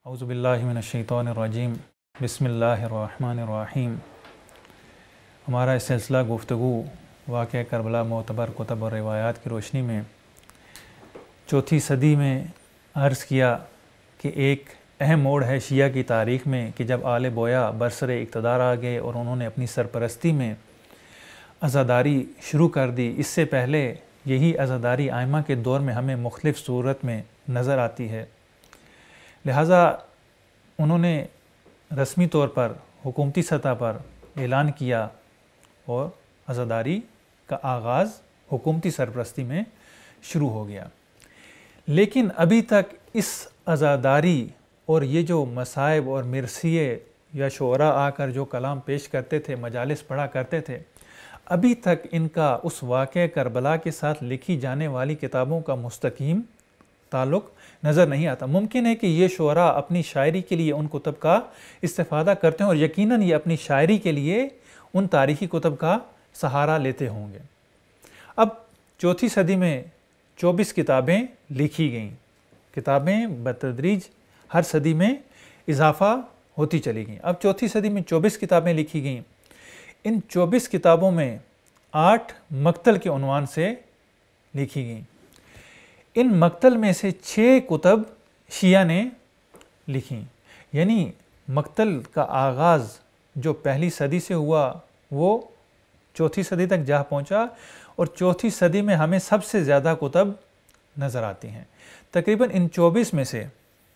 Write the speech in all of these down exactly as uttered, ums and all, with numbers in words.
اعوذ باللہ من الشیطان الرجیم بسم اللہ الرحمن الرحیم۔ ہمارا اس سلسلہ گفتگو واقعہ کربلا معتبر کتب اور روایات کی روشنی میں چوتھی صدی میں عرض کیا کہ ایک اہم موڑ ہے شیعہ کی تاریخ میں کہ جب آل بویہ برسر اقتدار آ گئے اور انہوں نے اپنی سرپرستی میں عزاداری شروع کر دی۔ اس سے پہلے یہی عزاداری ائمہ کے دور میں ہمیں مختلف صورت میں نظر آتی ہے، لہٰذا انہوں نے رسمی طور پر حکومتی سطح پر اعلان کیا اور عزاداری کا آغاز حکومتی سرپرستی میں شروع ہو گیا۔ لیکن ابھی تک اس عزاداری اور یہ جو مصائب اور مرثیے یا شعراء آ کر جو کلام پیش کرتے تھے، مجالس پڑھا کرتے تھے، ابھی تک ان کا اس واقعہ کربلا کے ساتھ لکھی جانے والی کتابوں کا مستقیم تعلق نظر نہیں آتا۔ ممکن ہے کہ یہ شعراء اپنی شاعری کے لیے ان کتب کا استفادہ کرتے ہیں اور یقیناً یہ اپنی شاعری کے لیے ان تاریخی کتب کا سہارا لیتے ہوں گے۔ اب چوتھی صدی میں چوبیس کتابیں لکھی گئیں۔ کتابیں بتدریج ہر صدی میں اضافہ ہوتی چلی گئیں۔ اب چوتھی صدی میں چوبیس کتابیں لکھی گئیں۔ ان چوبیس کتابوں میں آٹھ مقتل کے عنوان سے لکھی گئیں۔ ان مقتل میں سے چھ کتب شیعہ نے لکھیں، یعنی مقتل کا آغاز جو پہلی صدی سے ہوا وہ چوتھی صدی تک جا پہنچا، اور چوتھی صدی میں ہمیں سب سے زیادہ کتب نظر آتی ہیں۔ تقریباً ان چوبیس میں سے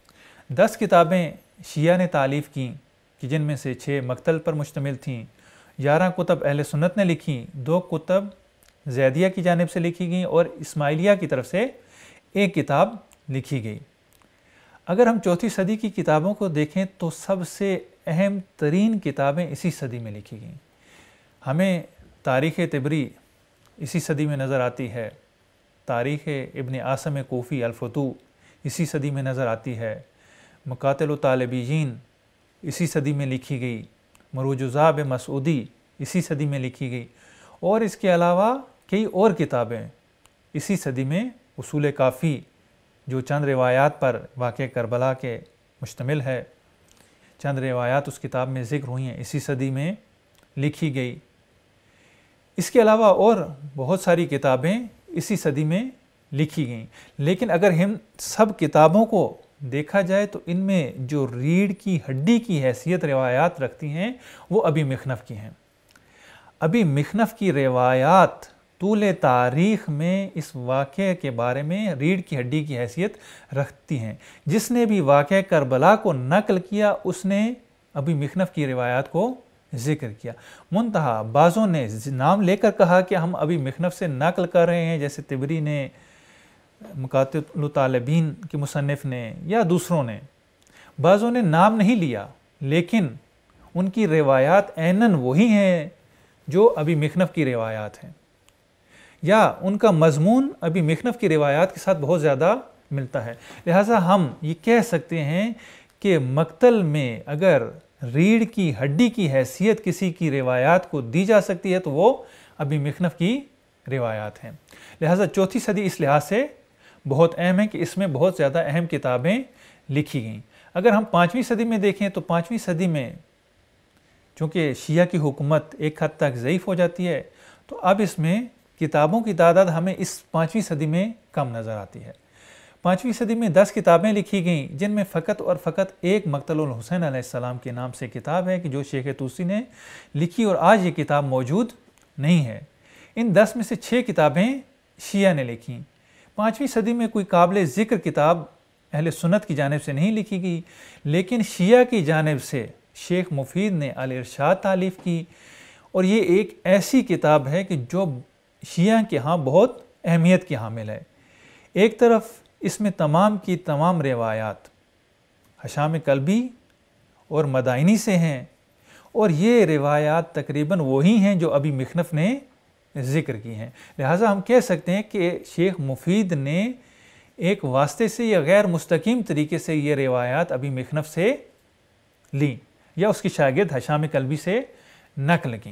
دس کتابیں شیعہ نے تالیف کیں کہ جن میں سے چھ مقتل پر مشتمل تھیں، گیارہ کتب اہل سنت نے لکھیں، دو کتب زیدیہ کی جانب سے لکھی گئیں اور اسماعیلیہ کی طرف سے ایک کتاب لکھی گئی۔ اگر ہم چوتھی صدی کی کتابوں کو دیکھیں تو سب سے اہم ترین کتابیں اسی صدی میں لکھی گئیں۔ ہمیں تاریخ طبری اسی صدی میں نظر آتی ہے، تاریخ ابن عاصم کوفی الفتوح اسی صدی میں نظر آتی ہے، مقاتل طالبیین اسی صدی میں لکھی گئی، مروج الذهب مسعودی اسی صدی میں لکھی گئی، اور اس کے علاوہ کئی اور کتابیں اسی صدی میں، اصول کافی جو چند روایات پر واقع کربلا کے مشتمل ہے، چند روایات اس کتاب میں ذکر ہوئی ہیں، اسی صدی میں لکھی گئی۔ اس کے علاوہ اور بہت ساری کتابیں اسی صدی میں لکھی گئیں، لیکن اگر ہم سب کتابوں کو دیکھا جائے تو ان میں جو ریڑھ کی ہڈی کی حیثیت روایات رکھتی ہیں وہ ابی مخنف کی ہیں۔ ابی مخنف کی روایات طول تاریخ میں اس واقعے کے بارے میں ریڑھ کی ہڈی کی حیثیت رکھتی ہیں۔ جس نے بھی واقعہ کربلا کو نقل کیا اس نے ابی مخنف کی روایات کو ذکر کیا، منتہا بعضوں نے نام لے کر کہا کہ ہم ابی مخنف سے نقل کر رہے ہیں، جیسے طبری نے، مقاتل طالبین کے مصنف نے یا دوسروں نے۔ بعضوں نے نام نہیں لیا لیکن ان کی روایات عیناً وہی ہیں جو ابی مخنف کی روایات ہیں، یا ان کا مضمون ابی مخنف کی روایات کے ساتھ بہت زیادہ ملتا ہے۔ لہٰذا ہم یہ کہہ سکتے ہیں کہ مقتل میں اگر ریڑھ کی ہڈی کی حیثیت کسی کی روایات کو دی جا سکتی ہے تو وہ ابی مخنف کی روایات ہیں۔ لہٰذا چوتھی صدی اس لحاظ سے بہت اہم ہے کہ اس میں بہت زیادہ اہم کتابیں لکھی گئیں۔ اگر ہم پانچویں صدی میں دیکھیں تو پانچویں صدی میں چونکہ شیعہ کی حکومت ایک حد تک ضعیف ہو جاتی ہے، تو اب اس میں کتابوں کی تعداد ہمیں اس پانچویں صدی میں کم نظر آتی ہے۔ پانچویں صدی میں دس کتابیں لکھی گئیں جن میں فقط اور فقط ایک مقتل الحسین علیہ السلام کے نام سے کتاب ہے کہ جو شیخ طوسی نے لکھی، اور آج یہ کتاب موجود نہیں ہے۔ ان دس میں سے چھ کتابیں شیعہ نے لکھیں۔ پانچویں صدی میں کوئی قابل ذکر کتاب اہل سنت کی جانب سے نہیں لکھی گئی، لیکن شیعہ کی جانب سے شیخ مفید نے الارشاد تالیف کی، اور یہ ایک ایسی کتاب ہے کہ جو شیعہ کے ہاں بہت اہمیت کی حامل ہے۔ ایک طرف اس میں تمام کی تمام روایات حشام کلبی اور مدائنی سے ہیں، اور یہ روایات تقریباً وہی ہیں جو ابی مخنف نے ذکر کی ہیں۔ لہٰذا ہم کہہ سکتے ہیں کہ شیخ مفید نے ایک واسطے سے یا غیر مستقیم طریقے سے یہ روایات ابی مخنف سے لیں یا اس کی شاگرد حشام کلبی سے نقل کیں۔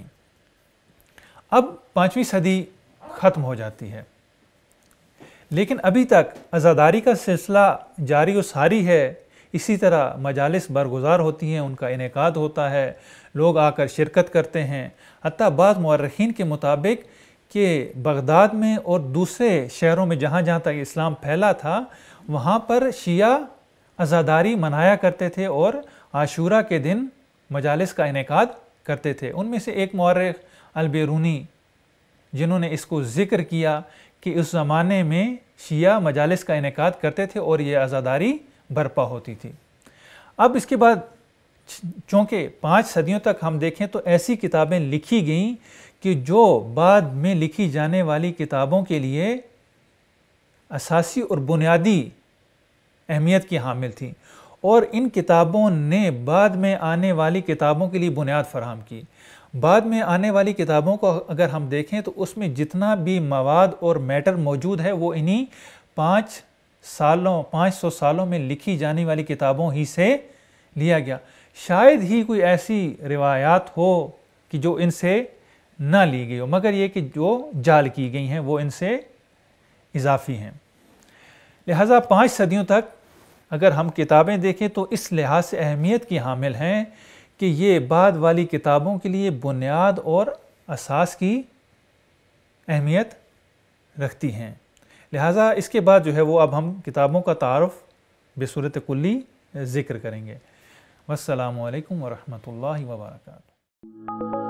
اب پانچویں صدی ختم ہو جاتی ہے، لیکن ابھی تک عزاداری کا سلسلہ جاری و ساری ہے۔ اسی طرح مجالس برگزار ہوتی ہیں، ان کا انعقاد ہوتا ہے، لوگ آ کر شرکت کرتے ہیں۔ حتیٰ بعض مورخین کے مطابق کہ بغداد میں اور دوسرے شہروں میں جہاں جہاں تک اسلام پھیلا تھا وہاں پر شیعہ عزاداری منایا کرتے تھے اور عاشورہ کے دن مجالس کا انعقاد کرتے تھے۔ ان میں سے ایک مورخ البیرونی جنہوں نے اس کو ذکر کیا کہ اس زمانے میں شیعہ مجالس کا انعقاد کرتے تھے اور یہ عزاداری برپا ہوتی تھی۔ اب اس کے بعد چونکہ پانچ صدیوں تک ہم دیکھیں تو ایسی کتابیں لکھی گئیں کہ جو بعد میں لکھی جانے والی کتابوں کے لیے اساسی اور بنیادی اہمیت کی حامل تھیں، اور ان کتابوں نے بعد میں آنے والی کتابوں کے لیے بنیاد فراہم کی۔ بعد میں آنے والی کتابوں کو اگر ہم دیکھیں تو اس میں جتنا بھی مواد اور میٹر موجود ہے وہ انہی پانچ سالوں پانچ سو سالوں میں لکھی جانے والی کتابوں ہی سے لیا گیا۔ شاید ہی کوئی ایسی روایات ہو کہ جو ان سے نہ لی گئی ہو، مگر یہ کہ جو جعل کی گئی ہیں وہ ان سے اضافی ہیں۔ لہٰذا پانچ صدیوں تک اگر ہم کتابیں دیکھیں تو اس لحاظ سے اہمیت کی حامل ہیں کہ یہ بعد والی کتابوں کے لیے بنیاد اور اساس کی اہمیت رکھتی ہیں۔ لہٰذا اس کے بعد جو ہے وہ اب ہم کتابوں کا تعارف بصورت کلی ذکر کریں گے۔ والسلام علیکم ورحمۃ اللہ وبرکاتہ۔